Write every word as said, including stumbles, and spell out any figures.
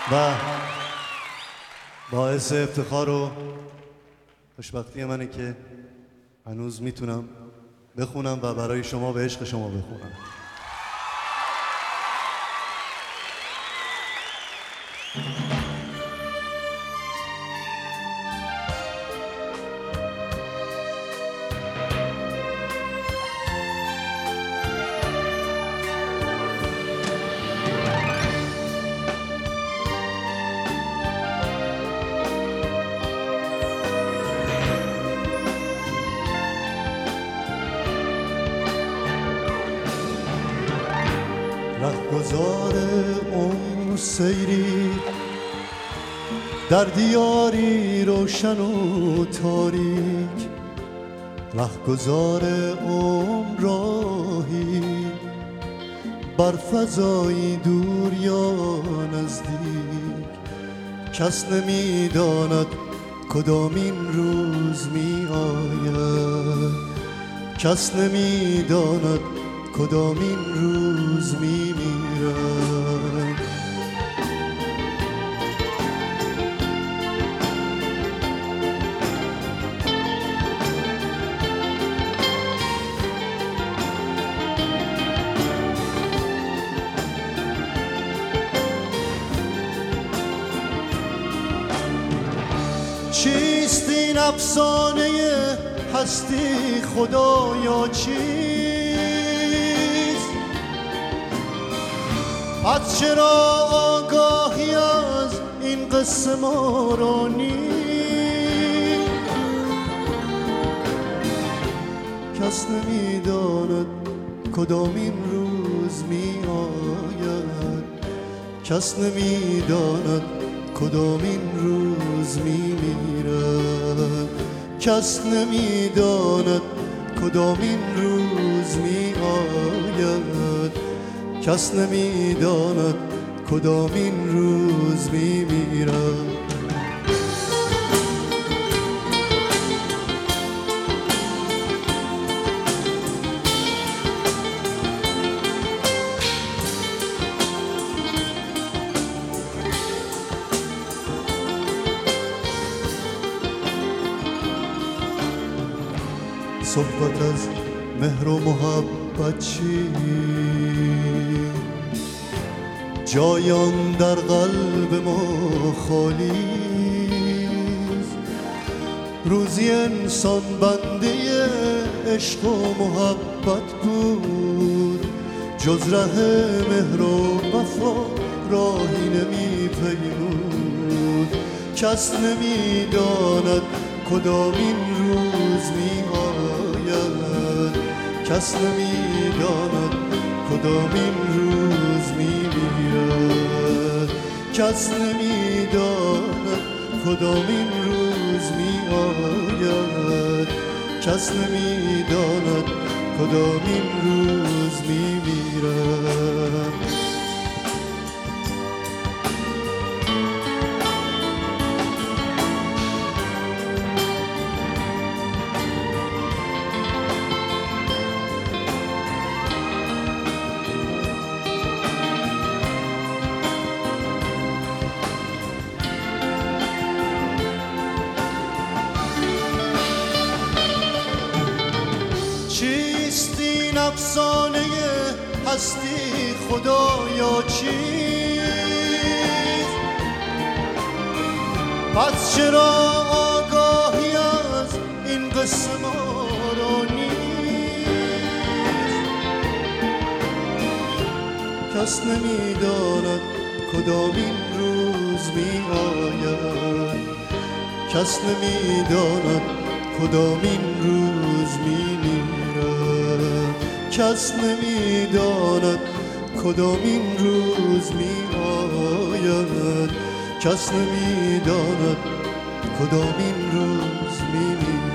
و باعث افتخار و خوشبختی منه که هنوز میتونم بخونم و برای شما به عشق شما بخونم. رهگذار عمر سیری در دیاری روشن و تاریک، رهگذار عمر راهی بر فضایی دور یا نزدیک. کس نمی‌داند کدامین روز می آید، کس نمی‌داند کدامین روز می میرد. چیست این افسانه هستی خدا یا چیست؟ پس چرا آگاهی از این قصه ما را نیست؟ کس نمی‌داند کدامین روز می آید، کس نمی‌داند کدامین روز می میرد، کس نمی‌داند کدامین روز می آید، کس نمی‌داند کدامین روز می میرد. صحبت از مهر و محبت چی؟ جای آن در قلب ما خالی است. روزی انسان بنده عشق و محبت بود، جز ره مهر و وفا راهی نمی پیمود. کس نمی داند کدامین روز می آید، کس نمی داند کدامین روز می میرد، کس نمی داند کدامین روز می آید، کس نمی داند کدامین روز می میرد. چیست این افسانه هستی خدا یا چیست؟ پس چرا آگاهی از این قصه ما را نیست؟ کس نمی‌داند کدامین روز می آید، کس نمی‌داند کدامین روز می میرد، کس نمی‌داند کدامین روز می آید، کس نمی‌داند کدامین روز می میرد.